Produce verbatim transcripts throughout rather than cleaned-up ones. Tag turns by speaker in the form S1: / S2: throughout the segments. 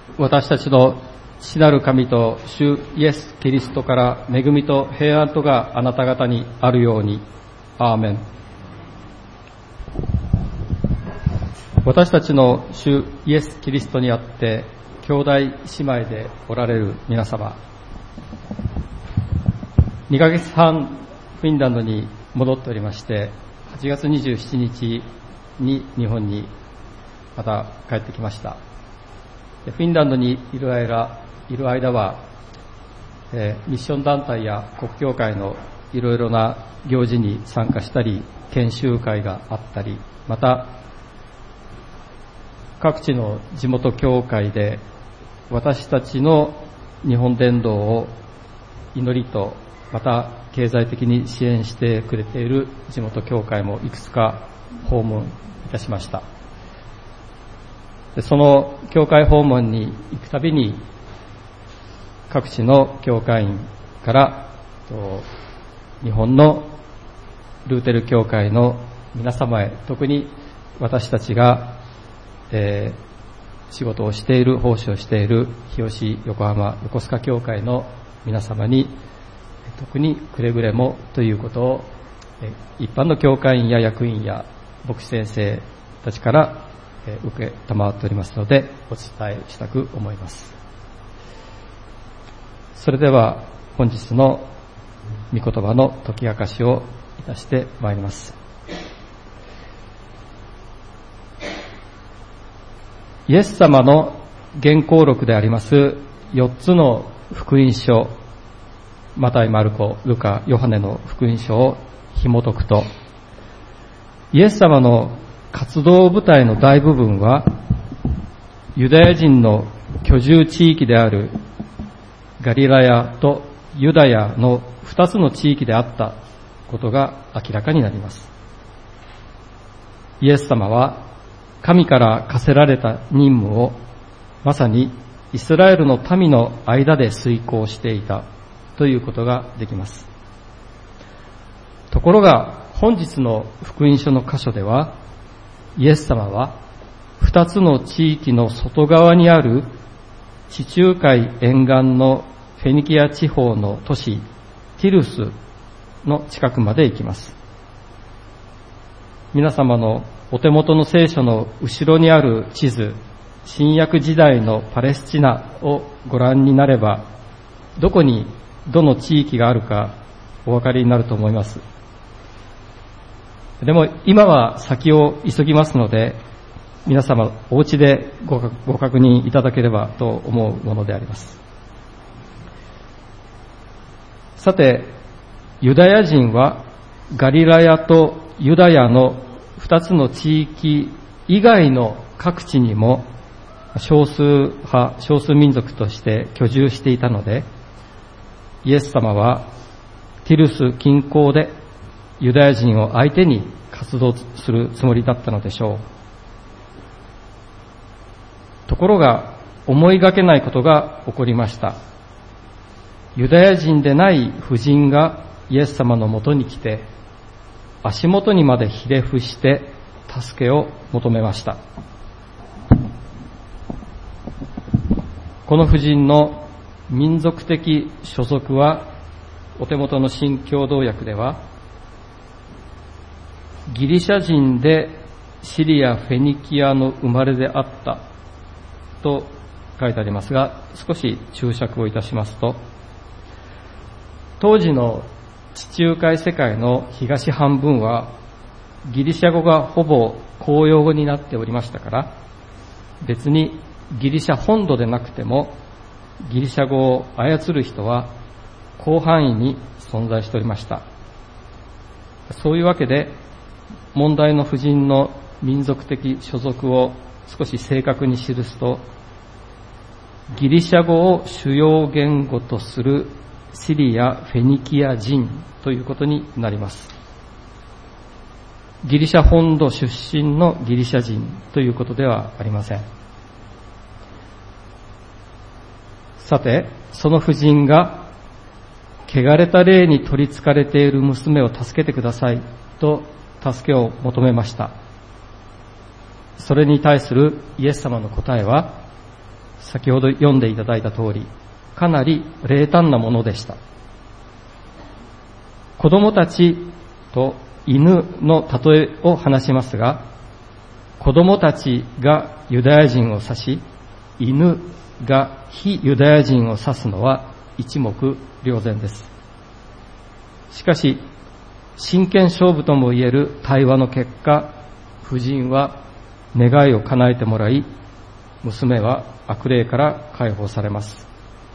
S1: 私たちの父なる神と主イエス・キリストから恵みと平安とがあなた方にあるように。アーメン。私たちの主イエス・キリストにあって兄弟姉妹でおられる皆様、にかげつはんフィンランドに戻っておりまして、はちがつにじゅうしちにちに日本にまた帰ってきました。フィンランドにいる間、いる間は、えー、ミッション団体や国教会のいろいろな行事に参加したり、研修会があったり、また各地の地元教会で私たちの日本伝道を祈りとまた経済的に支援してくれている地元教会もいくつか訪問いたしました。その教会訪問に行くたびに各地の教会員から日本のルーテル教会の皆様へ、特に私たちが、えー、仕事をしている、奉仕をしている日吉、横浜、横須賀教会の皆様に特にくれぐれもということを一般の教会員や役員や牧師先生たちから受けたまわっておりますのでお伝えしたく思います。それでは本日の御言葉の解き明かしをいたしてまいります。イエス様の原稿録でありますよっつの福音書、マタイ、マルコ、ルカ、ヨハネの福音書を紐解くと、イエス様の活動部隊の大部分はユダヤ人の居住地域であるガリラヤとユダヤの二つの地域であったことが明らかになります。イエス様は神から課せられた任務をまさにイスラエルの民の間で遂行していたということができます。ところが本日の福音書の箇所では、イエス様は二つの地域の外側にある地中海沿岸のフェニキア地方の都市ティルスの近くまで行きます。皆様のお手元の聖書の後ろにある地図、新約時代のパレスチナをご覧になれば、どこにどの地域があるかお分かりになると思います。でも今は先を急ぎますので、皆様お家で ご, ご確認いただければと思うものであります。さて、ユダヤ人はガリラヤとユダヤの二つの地域以外の各地にも少数派、少数民族として居住していたので、イエス様はティルス近郊でユダヤ人を相手に活動するつもりだったのでしょう。ところが思いがけないことが起こりました。ユダヤ人でない婦人がイエス様のもとに来て、足元にまでひれ伏して助けを求めました。この婦人の民族的所属は、お手元の新共同訳では、ギリシャ人でシリア・フェニキアの生まれであったと書いてありますが、少し注釈をいたしますと、当時の地中海世界の東半分はギリシャ語がほぼ公用語になっておりましたから、別にギリシャ本土でなくてもギリシャ語を操る人は広範囲に存在しておりました。そういうわけで、問題の婦人の民族的所属を少し正確に記すと、ギリシャ語を主要言語とするシリア・フェニキア人ということになります。ギリシャ本土出身のギリシャ人ということではありません。さて、その婦人が汚れた霊に取り憑かれている娘を助けてくださいと助けを求めました。それに対するイエス様の答えは、 先ほど読んでいただいた通り、かなり冷淡なものでした。子供たちと犬の例えを話しますが、子供たちがユダヤ人を指し、犬が非ユダヤ人を指すのは一目瞭然です。しかし、真剣勝負ともいえる対話の結果、夫人は願いを叶えてもらい、娘は悪霊から解放されます。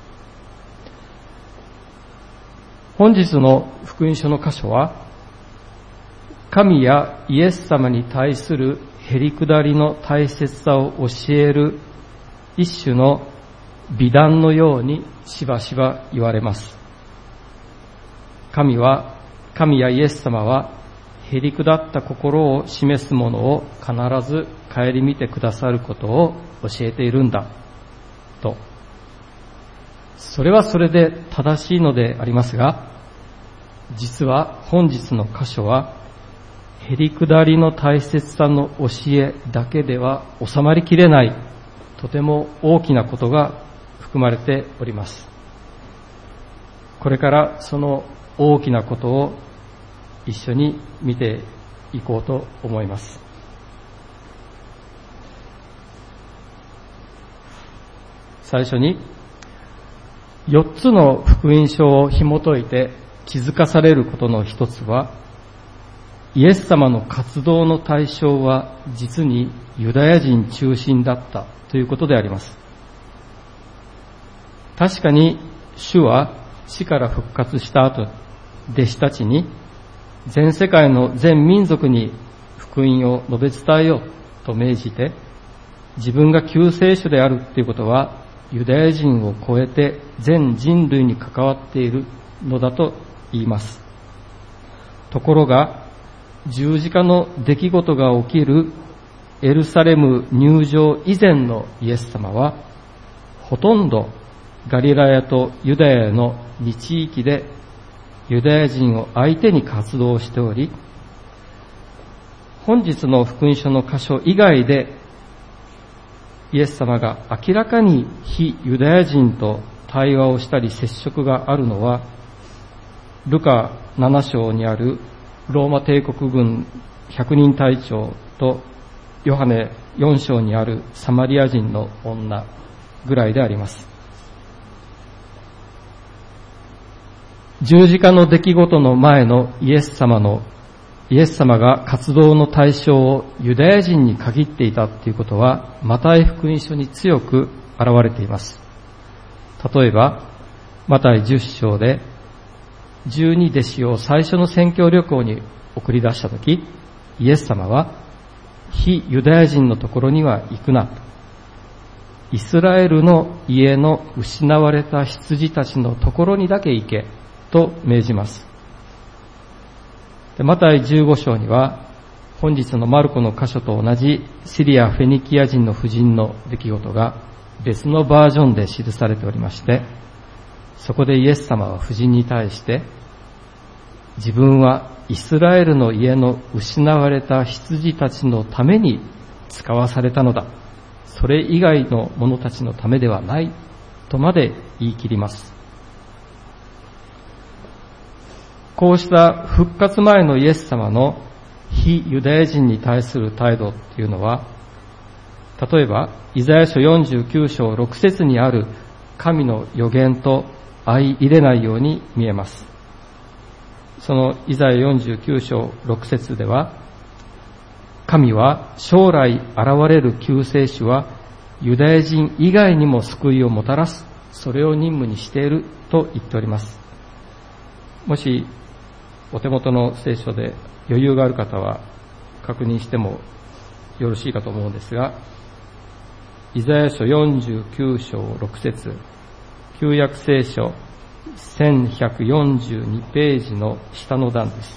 S1: 本日の福音書の箇所は、神やイエス様に対するへりくだりの大切さを教える一種の美談のようにしばしば言われます。神は、神やイエス様は、へりくだった心を示すものを必ず顧みてくださることを教えているんだ、と。それはそれで正しいのでありますが、実は本日の箇所は、へりくだりの大切さの教えだけでは収まりきれない、とても大きなことが含まれております。これからその大きなことを一緒に見ていこうと思います。最初に、よっつの福音書を紐解いて気づかされることの一つは、イエス様の活動の対象は実にユダヤ人中心だったということであります。確かに主は死から復活した後、弟子たちに全世界の全民族に福音を述べ伝えようと命じて、自分が救世主であるということはユダヤ人を超えて全人類に関わっているのだと言います。ところが十字架の出来事が起きるエルサレム入場以前のイエス様は、ほとんどガリラヤとユダヤのに地域でユダヤ人を相手に活動しており、本日の福音書の箇所以外でイエス様が明らかに非ユダヤ人と対話をしたり接触があるのは、ルカなな章にあるローマ帝国軍百人隊長とヨハネよん章にあるサマリア人の女ぐらいであります。十字架の出来事の前のイエス様のイエス様が活動の対象をユダヤ人に限っていたということは、マタイ福音書に強く現れています。例えば、マタイじゅっ章で、十二弟子を最初の宣教旅行に送り出したとき、イエス様は、非ユダヤ人のところには行くな。イスラエルの家の失われた羊たちのところにだけ行け、と命じます。マタイじゅうご章には、本日のマルコの箇所と同じシリア・フェニキア人の婦人の出来事が別のバージョンで記されておりまして、そこでイエス様は婦人に対して、自分はイスラエルの家の失われた羊たちのために使わされたのだ。それ以外の者たちのためではない、とまで言い切ります。こうした復活前のイエス様の非ユダヤ人に対する態度っていうのは、例えばイザヤ書よんじゅうきゅう章ろく節にある神の予言と相入れないように見えます。そのイザヤよんじゅうきゅう章ろく節では、神は将来現れる救世主はユダヤ人以外にも救いをもたらす、それを任務にしていると言っております。もしお手元の聖書で余裕がある方は確認してもよろしいかと思うんですが、イザヤ書よんじゅうきゅう章ろく節、旧約聖書せんひゃくよんじゅうにページの下の段です。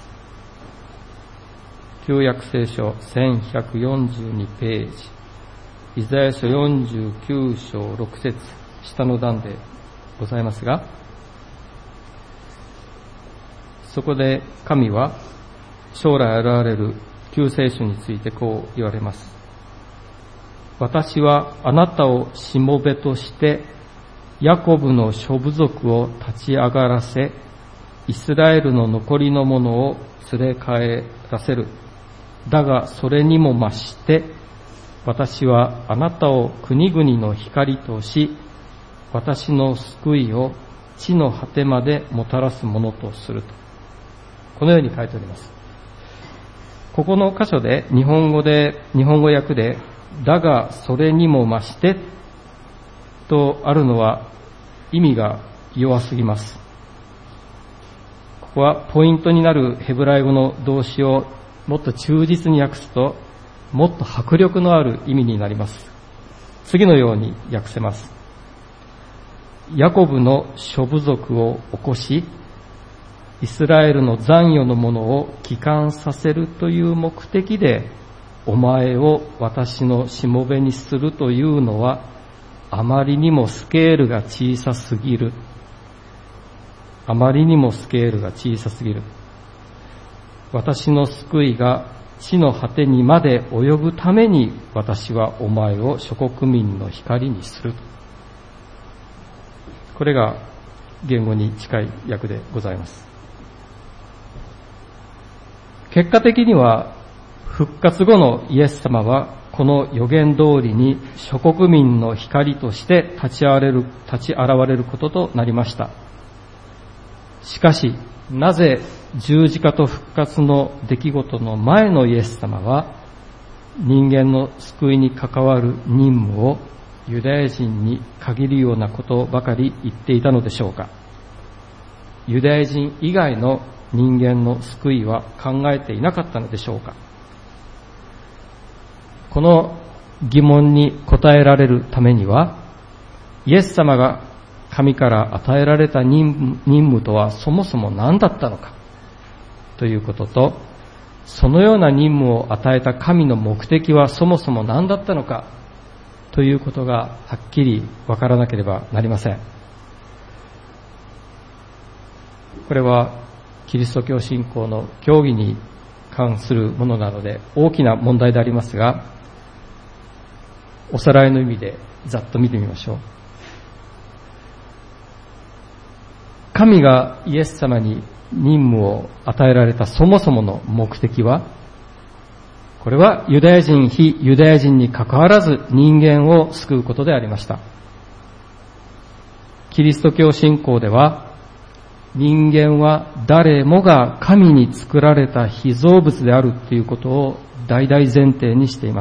S1: 旧約聖書せんひゃくよんじゅうにページ、イザヤ書よんじゅうきゅう章ろく節、下の段でございますが、そこで神は将来現れる救世主についてこう言われます。 私はあなたをしもべとして、ヤコブの諸部族を立ち上がらせ、イスラエルの残りの者を連れ帰らせる。だがそれにも増して、私はあなたを国々の光とし、私の救いを地の果てまでもたらすものとすると。このように書いております。ここの箇所で日本語で、日本語訳で、だがそれにも増してとあるのは意味が弱すぎます。ここはポイントになるヘブライ語の動詞をもっと忠実に訳すと、もっと迫力のある意味になります。次のように訳せます。ヤコブの諸部族を起こし、イスラエルの残余のものを帰還させるという目的で、お前を私のしもべにするというのは、あまりにもスケールが小さすぎる。あまりにもスケールが小さすぎる。私の救いが地の果てにまで及ぶために、私はお前を諸国民の光にする。これが言語に近い訳でございます。結果的には、復活後のイエス様は、この予言通りに諸国民の光として立ち現れる、立ち現れることとなりました。しかし、なぜ十字架と復活の出来事の前のイエス様は、人間の救いに関わる任務をユダヤ人に限るようなことばかり言っていたのでしょうか。ユダヤ人以外の人間の救いは考えていなかったのでしょうか。この疑問に答えられるためには、イエス様が神から与えられた任務とはそもそも何だったのかということと、そのような任務を与えた神の目的はそもそも何だったのかということがはっきりわからなければなりません。これはキリスト教信仰の教義に関するものなので大きな問題でありますが、おさらいの意味でざっと見てみましょう。神がイエス様に任務を与えられたそもそもの目的は、これはユダヤ人、非ユダヤ人に関わらず人間を救うことでありました。キリスト教信仰では、人間は誰もが神に作られた被造物であるということを大々前提にしています。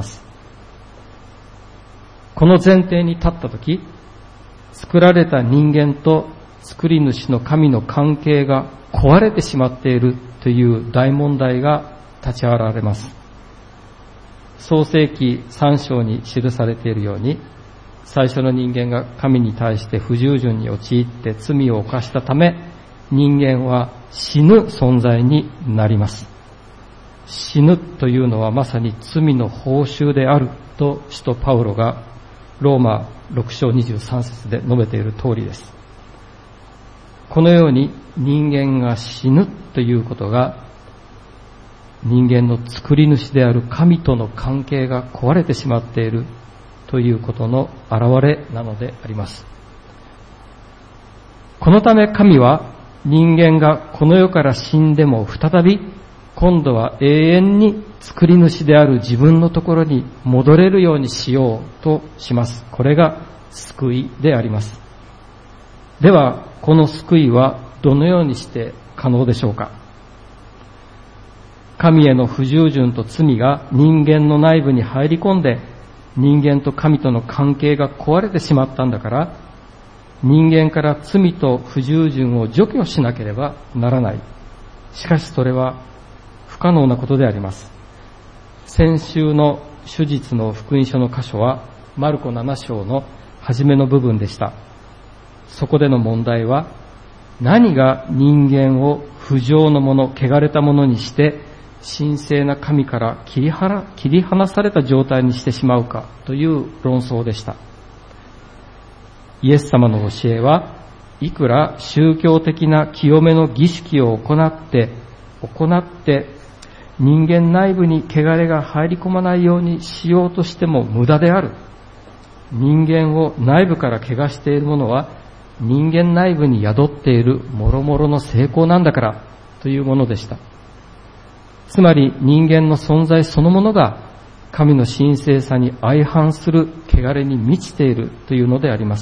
S1: この前提に立ったとき、作られた人間と作り主の神の関係が壊れてしまっているという大問題が立ち現れます。創世記さん章に記されているように、最初の人間が神に対して不従順に陥って罪を犯したため、人間は死ぬ存在になります。死ぬというのはまさに罪の報酬であると使徒パウロがローマろく章にじゅうさん節で述べている通りです。このように人間が死ぬということが、人間の作り主である神との関係が壊れてしまっているということの表れなのであります。このため神は人間がこの世から死んでも再び今度は永遠に作り主である自分のところに戻れるようにしようとします。これが救いであります。では、この救いはどのようにして可能でしょうか。神への不従順と罪が人間の内部に入り込んで、人間と神との関係が壊れてしまったんだから、人間から罪と不従順を除去しなければならない。しかしそれは不可能なことであります。先週の主実の福音書の箇所はマルコなな章の初めの部分でした。そこでの問題は、何が人間を不浄のもの、汚れたものにして神聖な神から切り離、切り離された状態にしてしまうかという論争でした。イエス様の教えはいくら宗教的な清めの儀式を行って行って人間内部に汚れが入り込まないようにしようとしても無駄である。人間を内部から汚しているものは人間内部に宿っている諸々の成功なんだからというものでした。つまり人間の存在そのものが神の神聖さに相反する汚れに満ちているというのであります。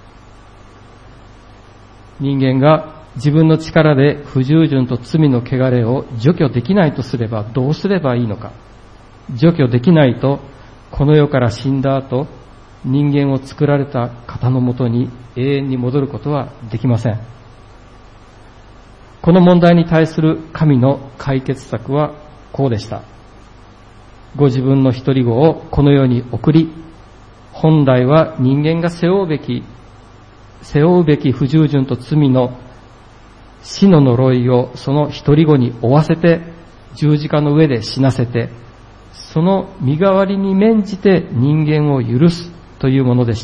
S1: 人間が自分の力で不従順と罪の汚れを除去できないとすればどうすればいいのか。除去できないとこの世から死んだ後、人間を作られた方のもとに永遠に戻ることはできません。この問題に対する神の解決策はこうでした。ご自分の一人子をこの世に送り、本来は人間が背負うべき、背負うべき不従順と罪の死の呪いをその一人子に負わせて、十字架の上で死なせて、その身代わりに免じて人間を許すというものでした。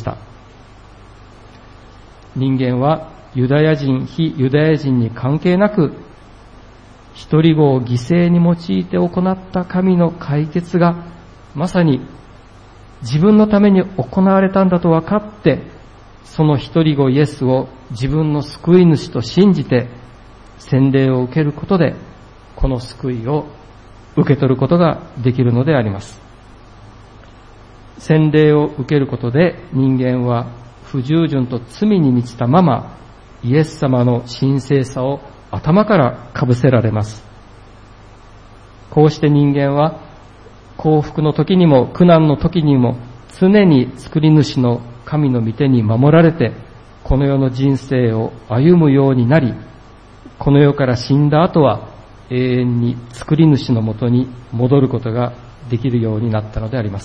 S1: 人間はユダヤ人、非ユダヤ人に関係なく、一人子を犠牲に用いて行った神の解決が、まさに自分のために行われたんだと分かって、その一人子イエスを自分の救い主と信じて、洗礼を受けることで、この救いを受け取ることができるのであります。洗礼を受けることで人間は不従順と罪に満ちたままイエス様の神聖さを頭からかぶせられます。こうして人間は幸福の時にも苦難の時にも常に作り主の神の御手に守られてこの世の人生を歩むようになり、この世から死んだ後は永遠に作り主のもとに戻ることができるようになったのであります。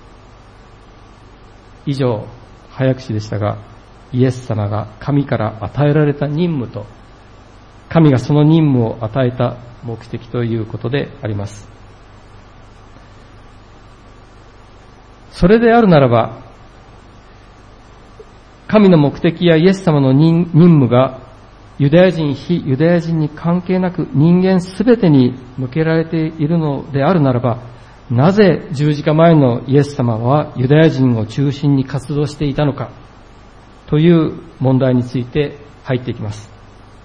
S1: 以上、早口でしたが、イエス様が神から与えられた任務と、神がその任務を与えた目的ということであります。それであるならば、神の目的やイエス様の任務がユダヤ人、非ユダヤ人に関係なく人間すべてに向けられているのであるならば、なぜ十字架前のイエス様はユダヤ人を中心に活動していたのかという問題について入っていきます。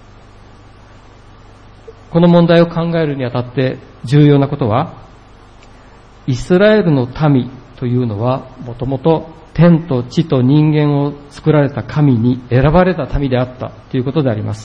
S1: この問題を考えるにあたって重要なことは、イスラエルの民というのはもともと天と地と人間を作られた神に選ばれた民であったということであります。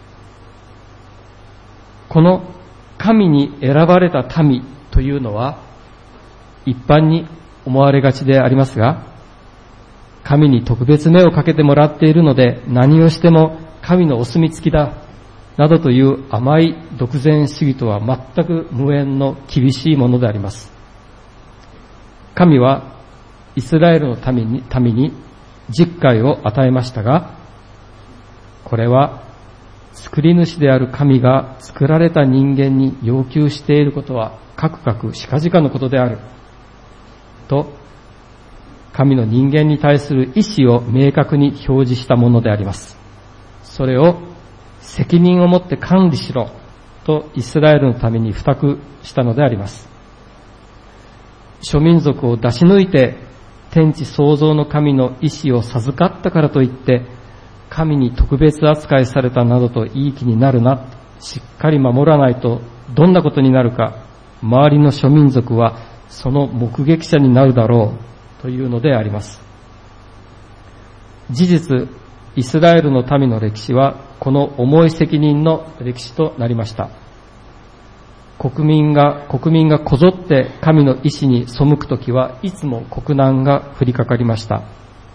S1: この神に選ばれた民というのは一般に思われがちでありますが、神に特別目をかけてもらっているので何をしても神のお墨付きだなどという甘い独善主義とは全く無縁の厳しいものであります。神はイスラエルの民に、民に十戒を与えましたが、これは作り主である神が作られた人間に要求していることはかくかくしかじかのことであると、神の人間に対する意志を明確に表示したものであります。それを責任を持って管理しろとイスラエルのために付託したのであります。諸民族を出し抜いて天地創造の神の意志を授かったからといって神に特別扱いされたなどといい気になるな、しっかり守らないとどんなことになるか周りの諸民族はその目撃者になるだろうというのであります。事実、イスラエルの民の歴史はこの重い責任の歴史となりました。国民が、国民がこぞって神の意志に背くときはいつも国難が降りかかりました。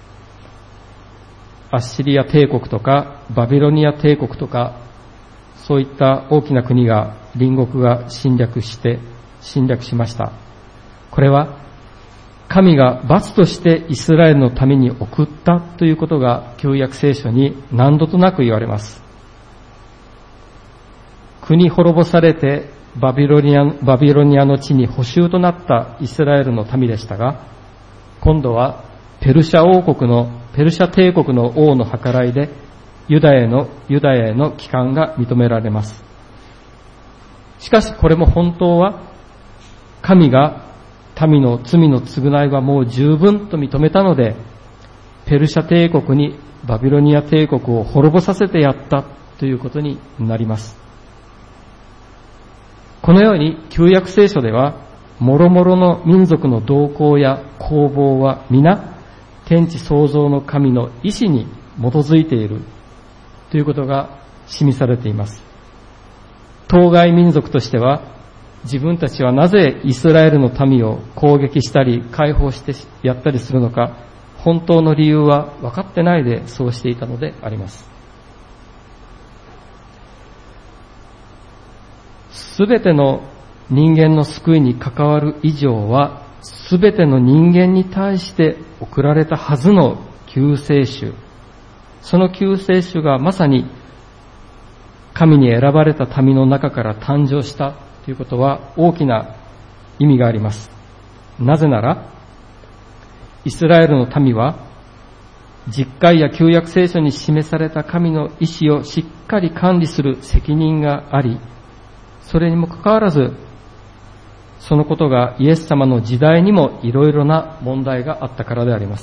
S1: アッシリア帝国とかバビロニア帝国とかそういった大きな国が隣国が侵略して侵略しました。これは神が罰としてイスラエルのために送ったということが旧約聖書に何度となく言われます。国滅ぼされてバビロニア、バビロニアの地に捕囚となったイスラエルの民でしたが、今度はペルシャ王国の、ペルシャ帝国の王の計らいでユダヤへの、ユダヤへの帰還が認められます。 しかしこれも本当は神が民の罪の償いはもう十分と認めたので、ペルシャ帝国にバビロニア帝国を滅ぼさせてやったということになります。このように旧約聖書では、諸々の民族の動向や攻防は皆、天地創造の神の意志に基づいているということが示されています。当該民族としては、自分たちはなぜイスラエルの民を攻撃したり解放してやったりするのか、本当の理由は分かってないでそうしていたのであります。すべての人間の救いに関わる以上は、すべての人間に対して送られたはずの救世主、その救世主がまさに神に選ばれた民の中から誕生したということは大きな意味があります。なぜなら、イスラエルの民は実会や旧約聖書に示された神の意志をしっかり管理する責任があり、それにもかかわらず、そのことがイエス様の時代にもいろいろな問題があったからであります。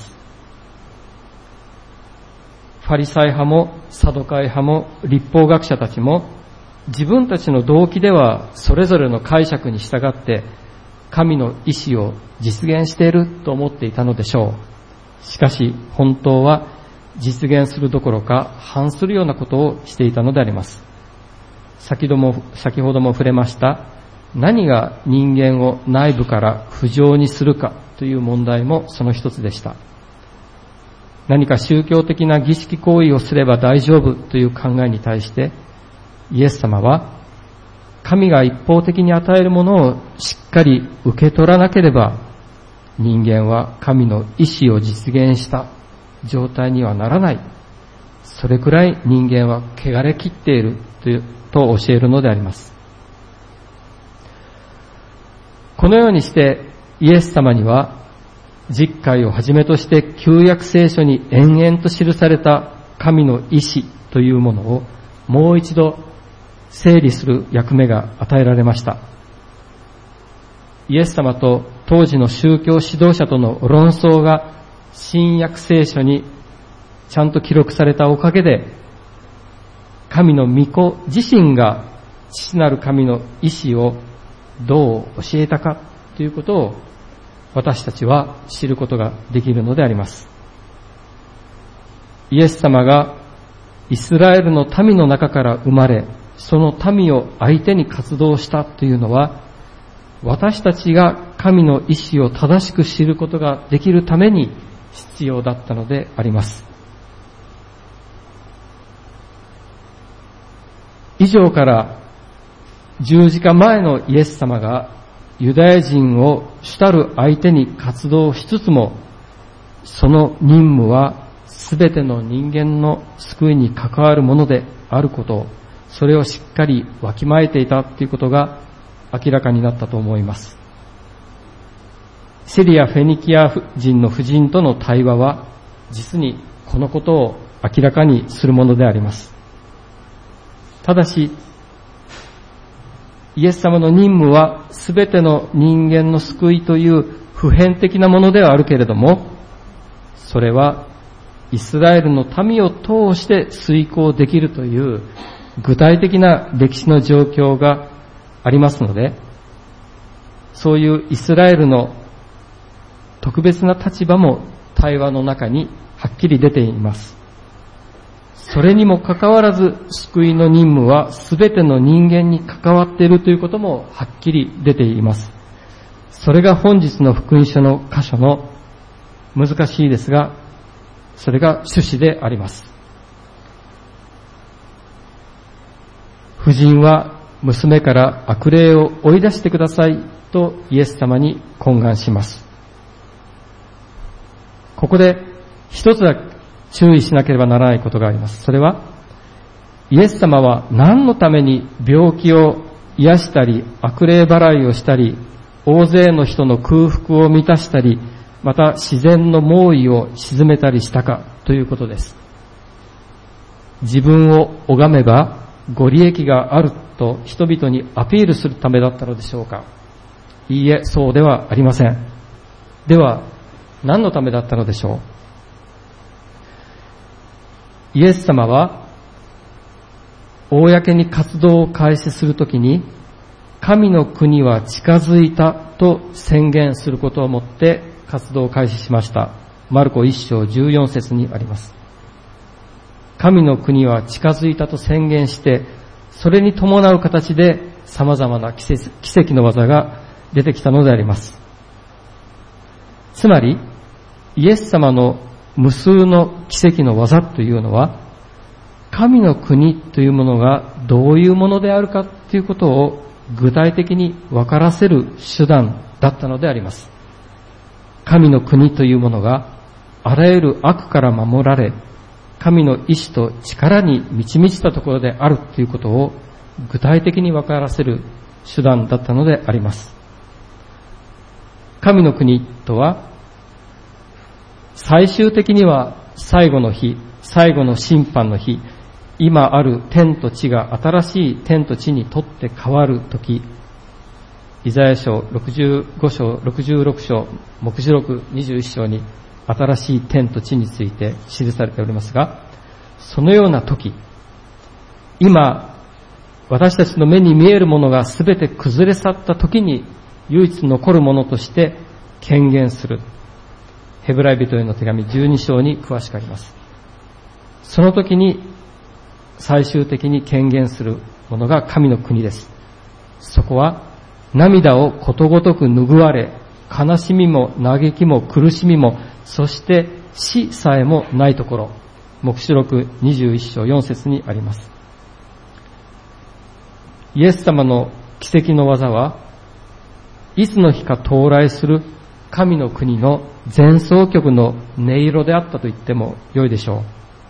S1: ファリサイ派もサドカイ派も律法学者たちも自分たちの動機ではそれぞれの解釈に従って神の意志を実現していると思っていたのでしょう。しかし本当は実現するどころか反するようなことをしていたのであります。先ほども、先ほども触れました何が人間を内部から不浄にするかという問題もその一つでした。何か宗教的な儀式行為をすれば大丈夫という考えに対してイエス様は神が一方的に与えるものをしっかり受け取らなければ人間は神の意志を実現した状態にはならない。それくらい人間は汚れ切っているというと教えるのであります。このようにしてイエス様には実会をはじめとして旧約聖書に延々と記された神の意志というものをもう一度整理する役目が与えられました。イエス様と当時の宗教指導者との論争が新約聖書にちゃんと記録されたおかげで、神の御子自身が父なる神の意志をどう教えたかということを私たちは知ることができるのであります。イエス様がイスラエルの民の中から生まれ、その民を相手に活動したというのは、私たちが神の意志を正しく知ることができるために必要だったのであります。以上から十字架前のイエス様がユダヤ人を主たる相手に活動しつつも、その任務はすべての人間の救いに関わるものであることを、それをしっかりわきまえていたということが明らかになったと思います。シリア・フェニキア人の婦人との対話は実にこのことを明らかにするものであります。ただしイエス様の任務はすべての人間の救いという普遍的なものではあるけれども、それはイスラエルの民を通して遂行できるという具体的な歴史の状況がありますので、そういうイスラエルの特別な立場も対話の中にはっきり出ています。それにもかかわらず救いの任務はすべての人間に関わっているということもはっきり出ています。それが本日の福音書の箇所の難しいですが、それが趣旨であります。婦人は娘から悪霊を追い出してくださいとイエス様に懇願します。ここで一つだけ注意しなければならないことがあります。それは、イエス様は何のために病気を癒したり、悪霊払いをしたり、大勢の人の空腹を満たしたり、また自然の猛威を鎮めたりしたかということです。自分を拝めばご利益があると人々にアピールするためだったのでしょうか。いいえ、そうではありません。では、何のためだったのでしょう。イエス様は、公に活動を開始するときに、神の国は近づいたと宣言することをもって活動を開始しました。マルコ一章十四節にあります。神の国は近づいたと宣言して、それに伴う形で様々な奇跡の技が出てきたのであります。つまり、イエス様の無数の奇跡の技というのは、神の国というものがどういうものであるかということを具体的に分からせる手段だったのであります。神の国というものがあらゆる悪から守られ、神の意志と力に満ち満ちたところであるということを具体的に分からせる手段だったのであります。神の国とは、最終的には最後の日、最後の審判の日、今ある天と地が新しい天と地にとって変わるとき、イザヤ書ろくじゅうご章、ろくじゅうろく章、黙示録にじゅういち章に新しい天と地について記されておりますが、そのようなとき、今、私たちの目に見えるものがすべて崩れ去ったときに唯一残るものとして権限する。ヘブライ人への手紙じゅうに章に詳しくあります。その時に最終的に権限するものが神の国です。そこは涙をことごとく拭われ、悲しみも嘆きも苦しみも、そして死さえもないところ、黙示録にじゅういち章よん節にあります。イエス様の奇跡の技はいつの日か到来する神の国の前奏曲の音色であったと言っても良いでしょう。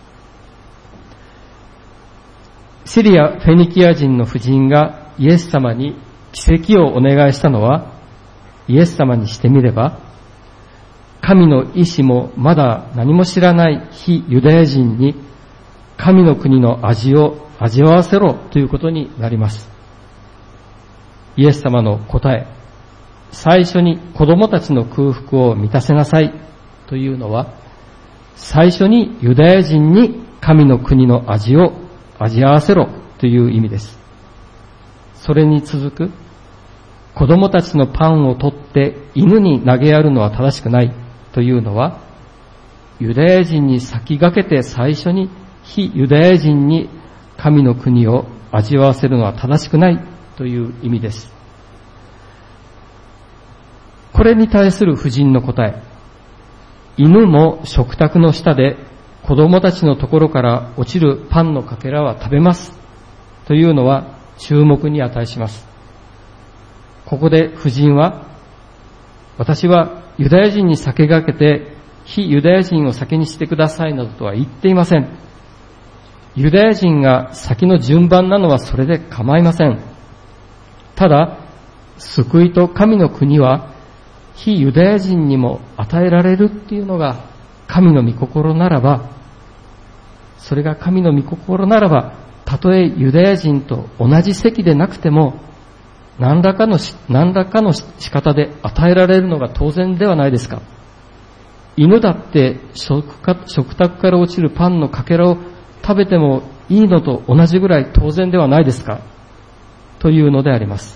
S1: シリア・フェニキア人の婦人がイエス様に奇跡をお願いしたのは、イエス様にしてみれば、神の意志もまだ何も知らない非ユダヤ人に神の国の味を味わわせろということになります。イエス様の答え、最初に子供たちの空腹を満たせなさいというのは、最初にユダヤ人に神の国の味を味わわせろという意味です。それに続く、子供たちのパンを取って犬に投げやるのは正しくないというのは、ユダヤ人に先駆けて最初に非ユダヤ人に神の国を味わわせるのは正しくないという意味です。これに対する婦人の答え、犬も食卓の下で子供たちのところから落ちるパンのかけらは食べますというのは注目に値します。ここで婦人は、私はユダヤ人に先駆けて非ユダヤ人を先にしてくださいなどとは言っていません。ユダヤ人が先の順番なのはそれで構いません。ただ、救いと神の国は非ユダヤ人にも与えられるっていうのが神の御心ならば、それが神の御心ならば、たとえユダヤ人と同じ席でなくても、何らかの何らかの仕方で与えられるのが当然ではないですか。犬だって食か食卓から落ちるパンのかけらを食べてもいいのと同じぐらい当然ではないですかというのであります。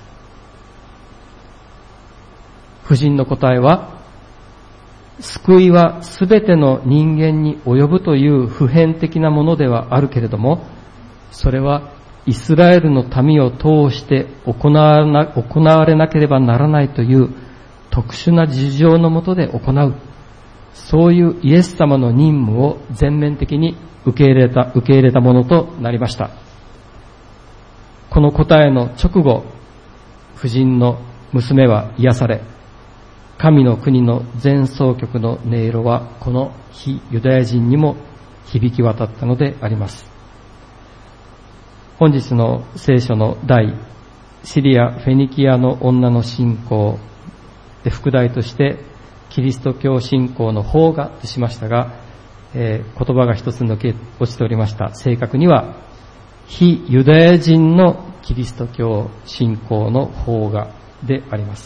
S1: 婦人の答えは、救いはすべての人間に及ぶという普遍的なものではあるけれども、それはイスラエルの民を通して行わな、行われなければならないという特殊な事情のもとで行う、そういうイエス様の任務を全面的に受け入れた、受け入れたものとなりました。この答えの直後、婦人の娘は癒され、神の国の前奏曲の音色はこの非ユダヤ人にも響き渡ったのであります。本日の聖書の題、シリア・フェニキアの女の信仰で副題としてキリスト教信仰の邦画としましたが、えー、言葉が一つ抜け落ちておりました。正確には非ユダヤ人のキリスト教信仰の邦画であります。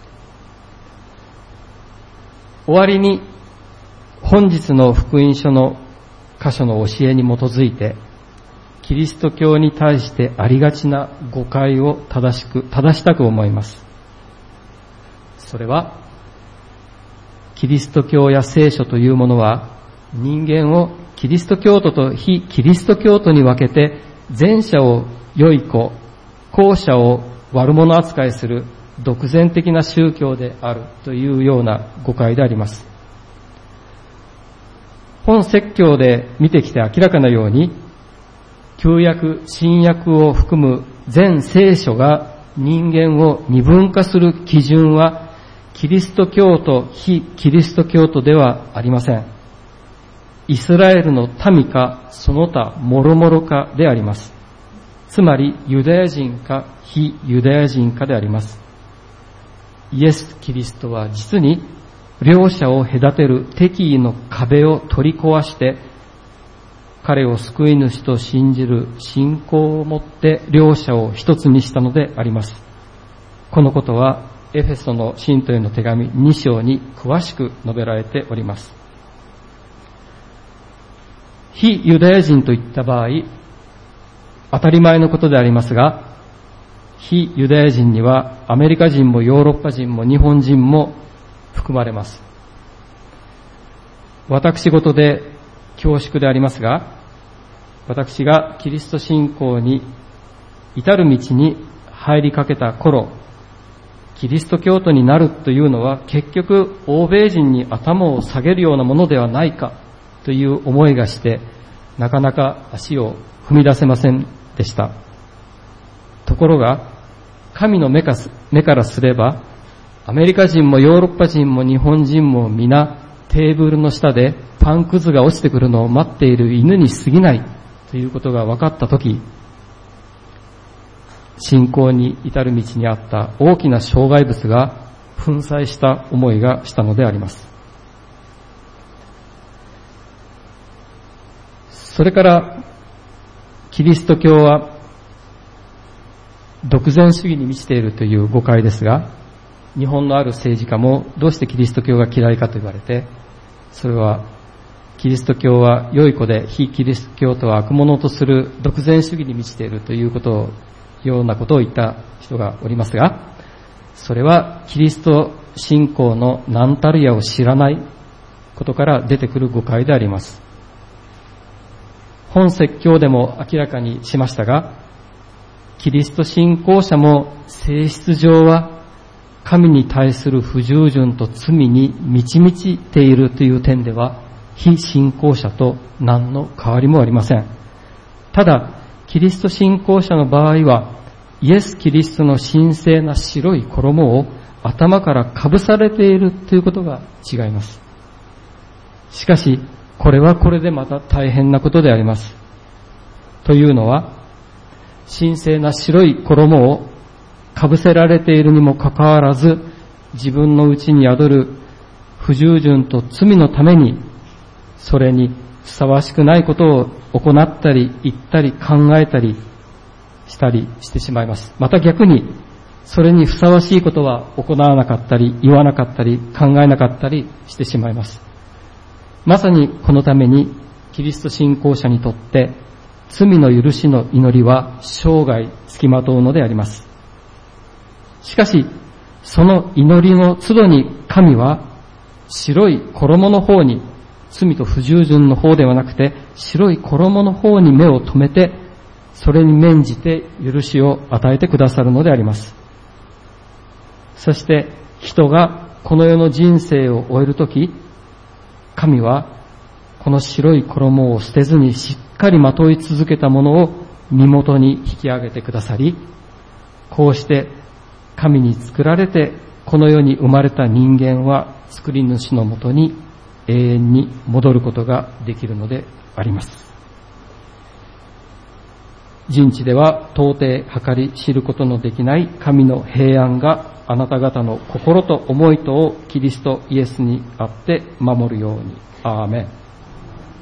S1: 終わりに本日の福音書の箇所の教えに基づいて、キリスト教に対してありがちな誤解を正しく、正したく思います。それは、キリスト教や聖書というものは、人間をキリスト教徒と非キリスト教徒に分けて、前者を良い子、後者を悪者扱いする独善的な宗教であるというような誤解であります。本説教で見てきて明らかなように、旧約、新約を含む全聖書が人間を二分化する基準は、キリスト教徒、非キリスト教徒ではありません。イスラエルの民か、その他諸々かであります。つまり、ユダヤ人か、非ユダヤ人かであります。イエス・キリストは実に、両者を隔てる敵意の壁を取り壊して、彼を救い主と信じる信仰をもって両者を一つにしたのであります。このことはエフェソの信徒への手紙に章に詳しく述べられております。非ユダヤ人といった場合、当たり前のことでありますが、非ユダヤ人にはアメリカ人もヨーロッパ人も日本人も含まれます。私事で恐縮でありますが、私がキリスト信仰に至る道に入りかけた頃、キリスト教徒になるというのは結局欧米人に頭を下げるようなものではないかという思いがして、なかなか足を踏み出せませんでした。ところが、神の目か目からすれば、アメリカ人もヨーロッパ人も日本人も皆テーブルの下でパンくずが落ちてくるのを待っている犬に過ぎないということが分かったとき、信仰に至る道にあった大きな障害物が粉砕した思いがしたのであります。それから、キリスト教は独善主義に満ちているという誤解ですが、日本のある政治家もどうしてキリスト教が嫌いかと言われて、それはキリスト教は良い子で非キリスト教徒は悪者とする独善主義に満ちているということを、ようなことを言った人がおりますが、それはキリスト信仰の何たるやを知らないことから出てくる誤解であります。本説教でも明らかにしましたが、キリスト信仰者も性質上は神に対する不従順と罪に満ち満ちているという点では、非信仰者と何の変わりもありません。ただ、キリスト信仰者の場合は、イエス・キリストの神聖な白い衣を頭からかぶされているということが違います。しかし、これはこれでまた大変なことであります。というのは、神聖な白い衣をかぶせられているにもかかわらず、自分の内に宿る不従順と罪のために、それにふさわしくないことを行ったり言ったり考えたりしたりしてしまいます。また逆に、それにふさわしいことは行わなかったり言わなかったり考えなかったりしてしまいます。まさにこのためにキリスト信仰者にとって罪の許しの祈りは生涯つきまとうのであります。しかし、その祈りの都度に神は白い衣の方に、罪と不従順の方ではなくて白い衣の方に目を留めて、それに免じて許しを与えてくださるのであります。そして人がこの世の人生を終えるとき、神はこの白い衣を捨てずにしっかりまとい続けたものを身元に引き上げてくださり、こうして神に作られてこの世に生まれた人間は作り主のもとに永遠に戻ることができるのであります。人知では到底計り知ることのできない神の平安があなた方の心と思いとをキリストイエスにあって守るように。アーメン。